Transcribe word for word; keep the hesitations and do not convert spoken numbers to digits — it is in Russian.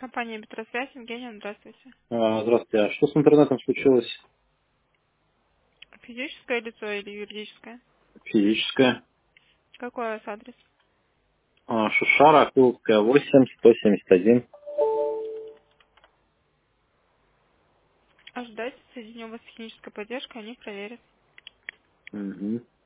Компания Бетросвязь, Евгения, здравствуйте. А, Здравствуйте. А что с интернетом случилось? Физическое лицо или юридическое? Физическое. Какой у вас адрес? А, Шушара, Акуловская, восемь, сто семьдесят один. Ожидайте, соединю вас с технической поддержкой, они проверят. Угу.